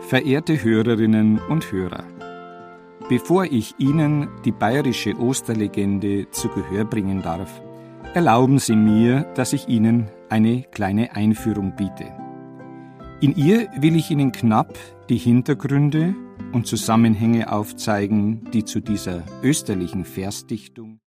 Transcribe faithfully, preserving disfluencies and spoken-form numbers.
Verehrte Hörerinnen und Hörer, bevor ich Ihnen die bayerische Osterlegende zu Gehör bringen darf, erlauben Sie mir, dass ich Ihnen eine kleine Einführung biete. In ihr will ich Ihnen knapp die Hintergründe und Zusammenhänge aufzeigen, die zu dieser österlichen Versdichtung